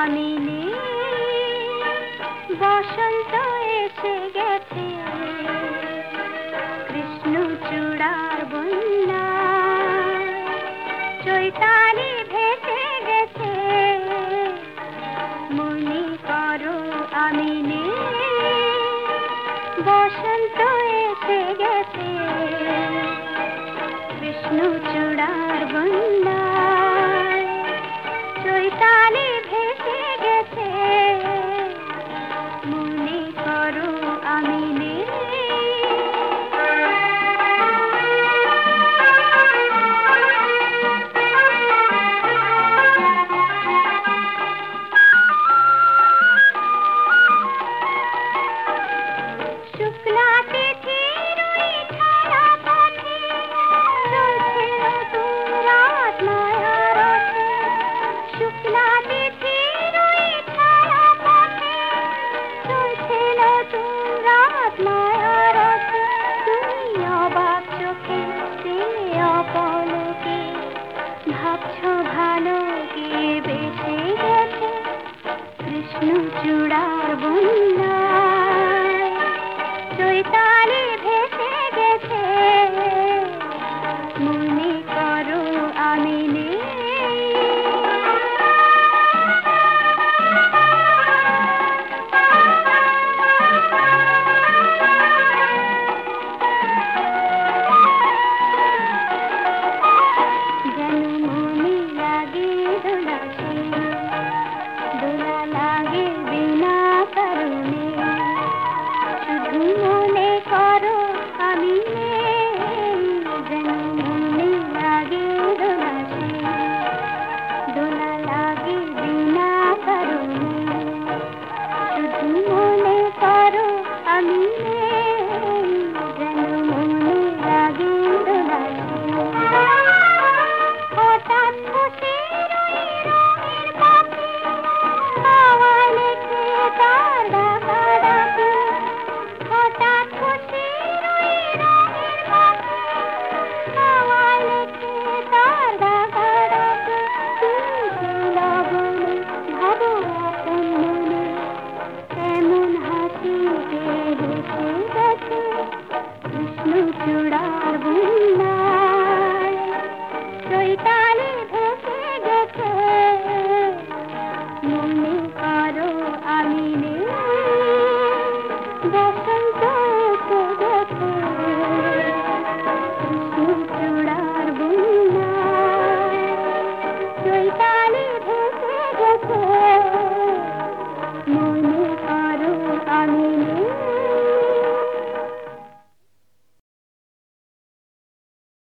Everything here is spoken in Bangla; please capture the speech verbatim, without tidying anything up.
আমি নেই, বসন্ত এসে গেছে, কৃষ্ণচূড়ার বন্যায় চৈতালি ভেসে গেছে। মনে করো আমি নেই, বসন্ত এসে গেছে, কৃষ্ণচূড়ার বন্যায় চৈতালি ভেসে গেছে। মনে করো আমি নেই। শুক্লা তিথির ওই ছায়া পথে চলছে নতুন রাত মায়ার রথে। শুক্লা তিথির ওই ছায়া পথে চলছে নতুন রাত মায়ার রথে। তুমি অবাক চোখে চেয়ে অপলকে ভাবছো ভালো কে বেঁচে গেছে, কৃষ্ণচূড়ার বন